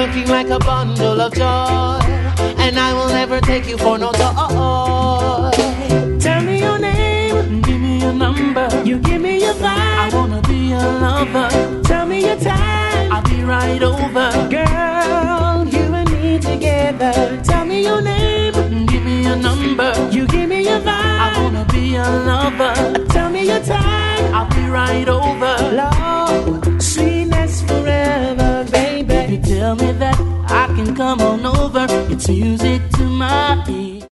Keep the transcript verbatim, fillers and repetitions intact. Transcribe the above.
looking like a bundle of joy, and I will never take you for no toy. Tell me your name, give me your number, you give me your vibe, I wanna be a lover. Tell me your time, I'll be right over. Girl, you and me together. Tell me your name, give me your number, you give me your vibe, I wanna be a lover. Tell me your time, I'll be right over. Love, sweetness forever, baby. If you tell me that I can come on over, it's music to my